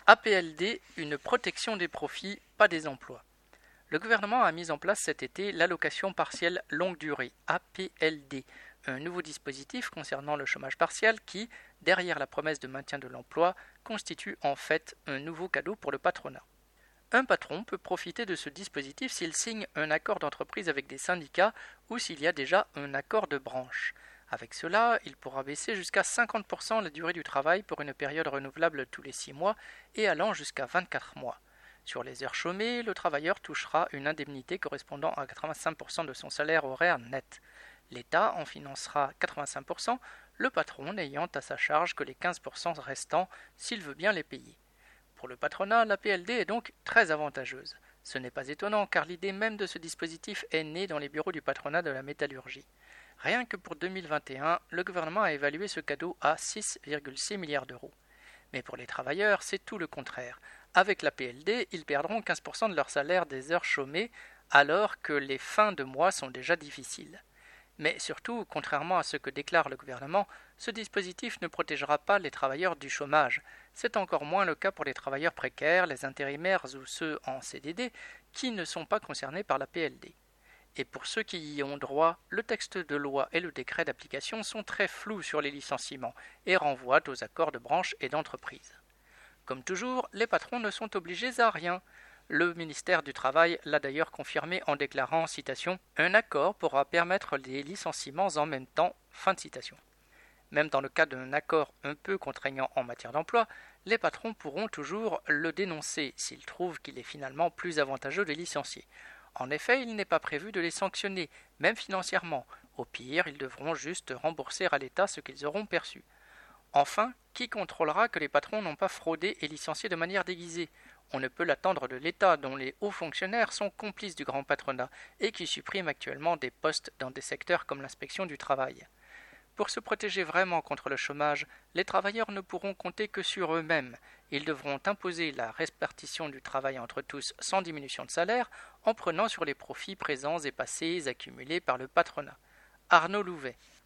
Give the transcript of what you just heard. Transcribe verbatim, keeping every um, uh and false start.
A P L D, une protection des profits, pas des emplois. Le gouvernement a mis en place cet été l'allocation partielle longue durée, A P L D, un nouveau dispositif concernant le chômage partiel qui, derrière la promesse de maintien de l'emploi, constitue en fait un nouveau cadeau pour le patronat. Un patron peut profiter de ce dispositif s'il signe un accord d'entreprise avec des syndicats ou s'il y a déjà un accord de branche. Avec cela, il pourra baisser jusqu'à cinquante pour cent la durée du travail pour une période renouvelable tous les six mois et allant jusqu'à vingt-quatre mois. Sur les heures chômées, le travailleur touchera une indemnité correspondant à quatre-vingt-cinq pour cent de son salaire horaire net. L'État en financera quatre-vingt-cinq pour cent, le patron n'ayant à sa charge que les quinze pour cent restants s'il veut bien les payer. Pour le patronat, la P L D est donc très avantageuse. Ce n'est pas étonnant car l'idée même de ce dispositif est née dans les bureaux du patronat de la métallurgie. Rien que pour deux mille vingt et un, le gouvernement a évalué ce cadeau à six virgule six milliards d'euros. Mais pour les travailleurs, c'est tout le contraire. Avec la P L D, ils perdront quinze pour cent de leur salaire des heures chômées alors que les fins de mois sont déjà difficiles. Mais surtout, contrairement à ce que déclare le gouvernement, ce dispositif ne protégera pas les travailleurs du chômage. C'est encore moins le cas pour les travailleurs précaires, les intérimaires ou ceux en C D D qui ne sont pas concernés par la P L D. Et pour ceux qui y ont droit, le texte de loi et le décret d'application sont très flous sur les licenciements et renvoient aux accords de branche et d'entreprise. Comme toujours, les patrons ne sont obligés à rien. Le ministère du Travail l'a d'ailleurs confirmé en déclarant, citation, « Un accord pourra permettre les licenciements en même temps ». Fin de citation. Même dans le cas d'un accord un peu contraignant en matière d'emploi, les patrons pourront toujours le dénoncer s'ils trouvent qu'il est finalement plus avantageux de les licencier. En effet, il n'est pas prévu de les sanctionner, même financièrement. Au pire, ils devront juste rembourser à l'État ce qu'ils auront perçu. Enfin, qui contrôlera que les patrons n'ont pas fraudé et licencié de manière déguisée ? On ne peut l'attendre de l'État, dont les hauts fonctionnaires sont complices du grand patronat et qui supprime actuellement des postes dans des secteurs comme l'inspection du travail. Pour se protéger vraiment contre le chômage, les travailleurs ne pourront compter que sur eux-mêmes. Ils devront imposer la répartition du travail entre tous sans diminution de salaire, en prenant sur les profits présents et passés accumulés par le patronat. Arnaud Louvet.